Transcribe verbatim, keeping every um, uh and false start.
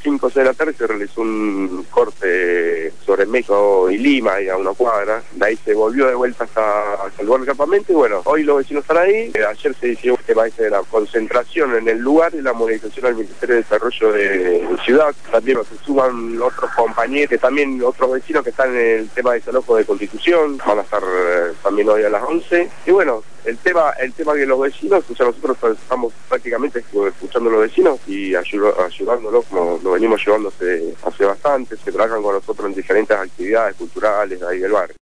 cinco o seis de la tarde se realizó un corte sobre México y Lima, ahí a una cuadra. De ahí se volvió de vuelta hasta, hasta el lugar del campamento y bueno, hoy los vecinos están ahí. Eh, ayer se decidió que va a ser la concentración en el lugar y la movilización al Ministerio de Desarrollo de, de Ciudad. También se suman otros compañeros, que también otros vecinos que están en el tema de desalojo de Constitución. Van a estar eh, también hoy a las once. Y bueno, el tema el tema que los vecinos, o sea, nosotros estamos prácticamente escuchando a los vecinos y ayud, ayudándolos como lo venimos llevando hace, hace bastante. Se trabajan con nosotros en diferentes actividades culturales ahí del barrio.